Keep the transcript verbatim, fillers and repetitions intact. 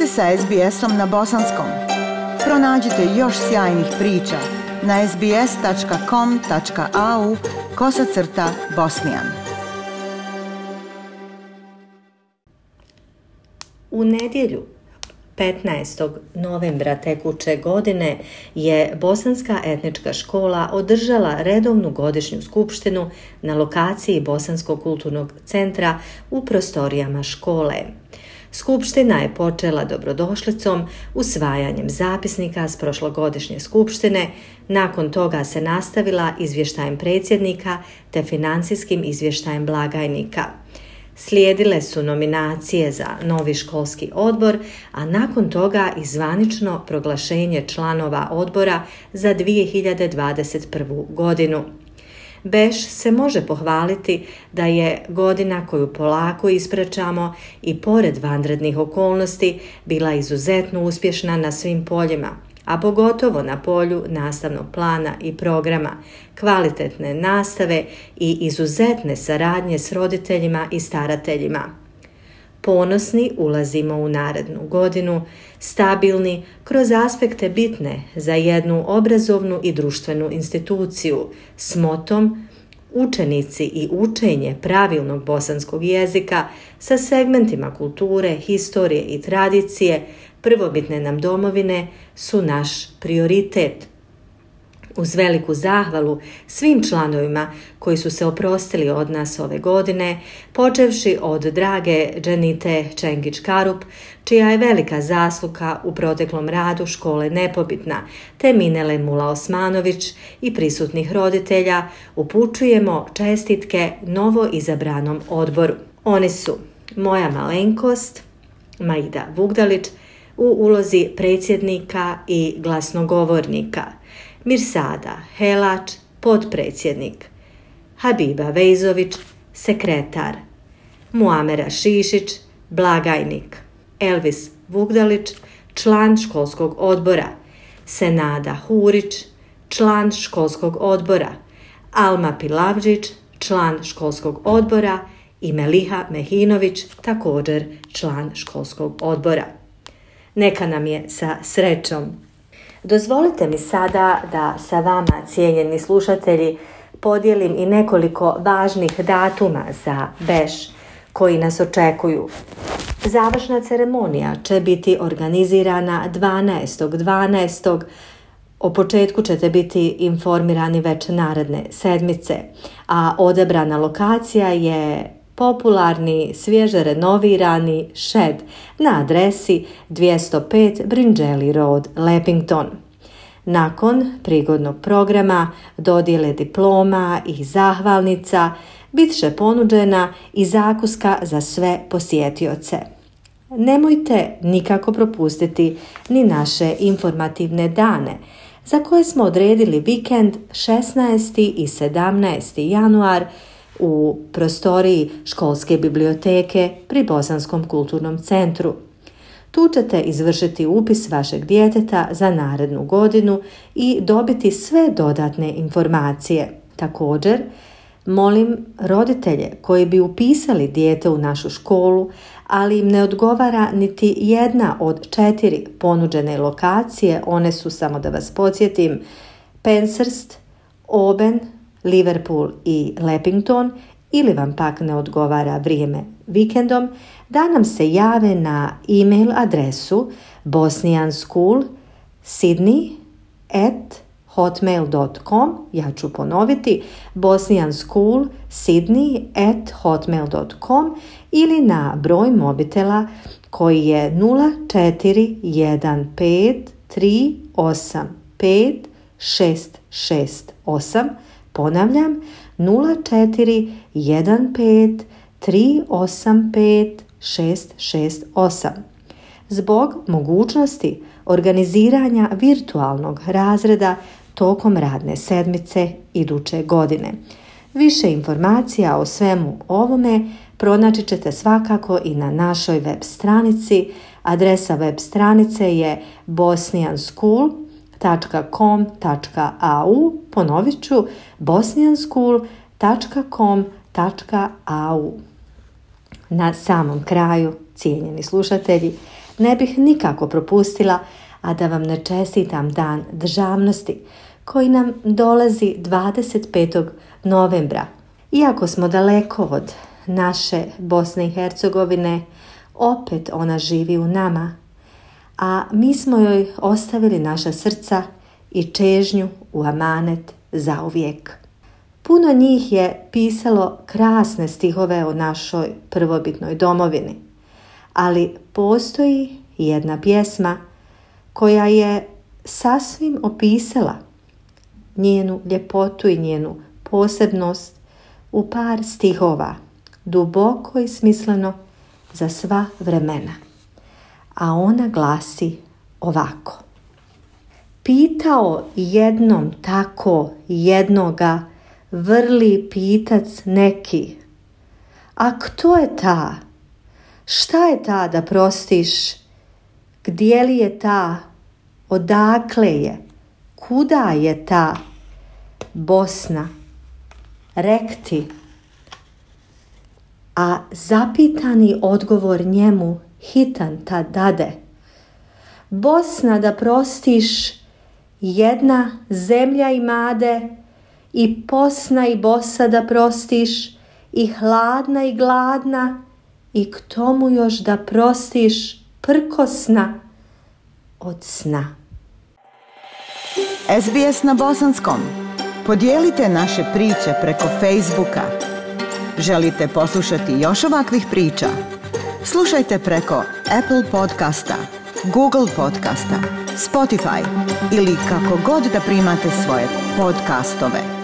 ste sa es be esom na bosanskom. Pronađite još sjajnih priča na es be es tačka com tačka a u kosacrta bosnijan. U nedjelju petnaestog novembra tekuće godine je Bosanska etnička škola održala redovnu godišnju skupštinu na lokaciji Bosanskog kulturnog centra u prostorijama škole. Skupština je počela dobrodošlicom, usvajanjem zapisnika s prošlogodišnje skupštine, nakon toga se nastavila izvještajem predsjednika te financijskim izvještajem blagajnika. Slijedile su nominacije za novi školski odbor, a nakon toga i zvanično proglašenje članova odbora za dvije hiljade dvadeset prvu godinu. Beš se može pohvaliti da je godina koju polako ispraćamo i pored vanrednih okolnosti bila izuzetno uspješna na svim poljima, a pogotovo na polju nastavnog plana i programa, kvalitetne nastave i izuzetne saradnje s roditeljima i starateljima. Ponosni ulazimo u narednu godinu, stabilni kroz aspekte bitne za jednu obrazovnu i društvenu instituciju s motom učenici i učenje pravilnog bosanskog jezika sa segmentima kulture, historije i tradicije prvobitne nam domovine su naš prioritet. Uz veliku zahvalu svim članovima koji su se oprostili od nas ove godine, počevši od drage Dženite Čengić-Karup, čija je velika zasluga u proteklom radu škole nepobitna, te Minele Mula-Osmanović i prisutnih roditelja, upućujemo čestitke novo izabranom odboru. Oni su moja malenkost, Maida Vugdalić, u ulozi predsjednika i glasnogovornika, Mirsada Helač, potpredsjednik, Habiba Vejzović, sekretar, Muamera Šišić, blagajnik, Elvis Vugdalić, član školskog odbora, Senada Hurić, član školskog odbora, Alma Pilavđić, član školskog odbora i Meliha Mehinović, također član školskog odbora. Neka nam je sa srećom. Dozvolite mi sada da sa vama, cijenjeni slušatelji, podijelim i nekoliko važnih datuma za Beš koji nas očekuju. Završna ceremonija će biti organizirana dvanaestog dvanaestog O početku ćete biti informirani već naredne sedmice, a odabrana lokacija je popularni, svježe renovirani šed na adresi dvjesto pet Brinđeli Road, Lepington. Nakon prigodnog programa, dodjele diploma i zahvalnica, bit će ponuđena i zakuska za sve posjetioce. Nemojte nikako propustiti ni naše informativne dane, za koje smo odredili vikend šesnaesti i sedamnaesti januar u prostoriji školske biblioteke pri Bosanskom kulturnom centru. Tu ćete izvršiti upis vašeg djeteta za narednu godinu i dobiti sve dodatne informacije. Također, molim roditelje koji bi upisali dijete u našu školu, ali im ne odgovara niti jedna od četiri ponuđene lokacije, one su, samo da vas podsjetim, Penshurst, Oben, Liverpool i Lepington, ili vam pak ne odgovara vrijeme vikendom, da nam se jave na e-mail adresu bosnianschool sydney at hotmail dot com. Ja ću ponoviti, bosnianschool sydney at hotmail dot com ili na broj mobitela koji je nula četiri jedan pet tri osam pet šest šest osam. Ponavljam, nula četiri jedan pet tri osam pet šest šest osam. Zbog mogućnosti organiziranja virtualnog razreda tokom radne sedmice iduće godine. Više informacija o svemu ovome pronaći ćete svakako i na našoj web stranici. Adresa web stranice je bosnianschool tačka com tačka a u. Ponovit ću, bosnianschool tačka com tačka a u. Na samom kraju, cijenjeni slušatelji, ne bih nikako propustila, a da vam ne čestitam Dan državnosti koji nam dolazi dvadeset petog novembra. Iako smo daleko od naše Bosne i Hercegovine, opet ona živi u nama, a mi smo joj ostavili naša srca i čežnju u amanet zauvijek. Puno njih je pisalo krasne stihove o našoj prvobitnoj domovini, ali postoji jedna pjesma koja je sasvim opisala njenu ljepotu i njenu posebnost u par stihova, duboko i smisleno za sva vremena. A ona glasi ovako. Pitao jednom tako jednoga vrli pitac neki, a kto je ta? Šta je ta da prostiš? Gdje li je ta? Odakle je? Kuda je ta? Bosna. Rekti. A zapitani odgovor njemu hitan ta dade. Bosna da prostiš, jedna zemlja imade, i posna i bosa da prostiš, i hladna i gladna, i k tomu još da prostiš prkosna od sna. S B S na bosanskom. Podijelite naše priče preko Facebooka. Želite poslušati još ovakvih priča? Slušajte preko Apple podcasta, Google podcasta, Spotify ili kako god da primate svoje podcastove.